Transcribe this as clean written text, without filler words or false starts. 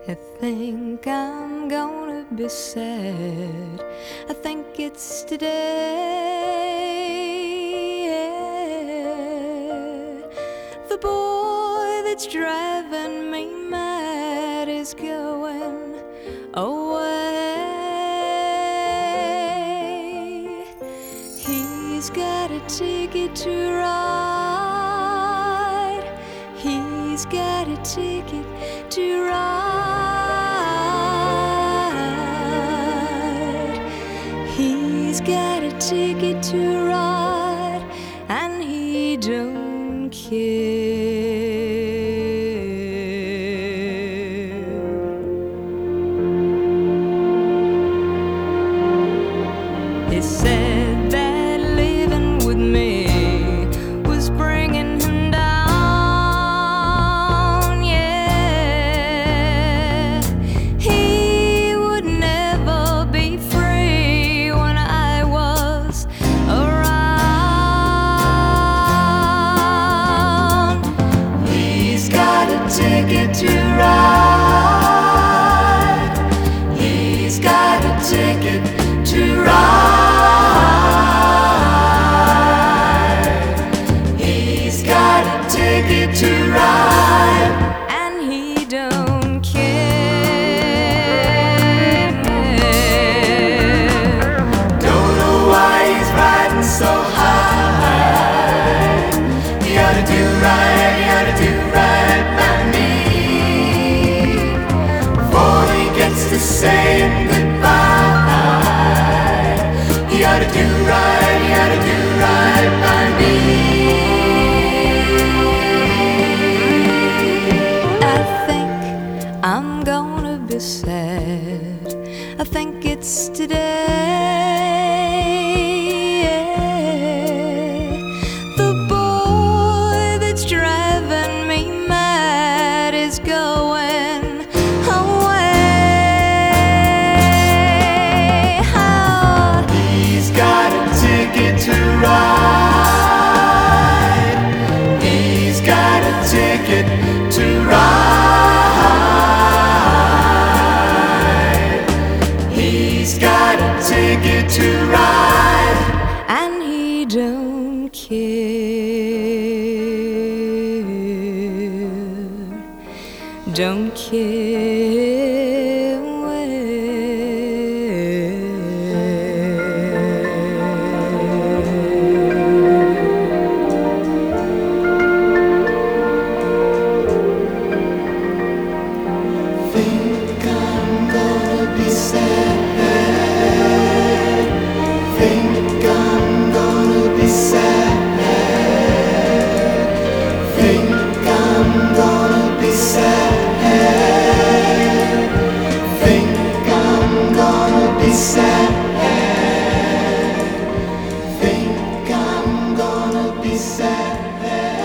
I think I'm gonna be sad. I think it's today. The boy that's driving me mad is going away. He's got a ticket to ride. He's got a ticket to ride. He's got a ticket to ride, and he don't care. He said that living with me was bringing him down, yeah. He would never be free when I was around. He's got a ticket to ride. He's got a ticket to ride. Ticket to ride, and he don't care. Don't know why he's riding so high. He ought to do right, he ought to do right by me. Before he gets to saying goodbye, he ought to do right, he ought to do right by me. I'm gonna be sad. I think it's today. The boy that's driving me mad is going away. Oh. He's got a ticket to ride. He's got a ticket to ride. He's got a ticket to ride, and he don't care. Don't care where. Think I'm gonna be sad. Think I'm gonna be sad. Think I'm gonna be sad. Think I'm gonna be sad. Think I'm gonna be sad.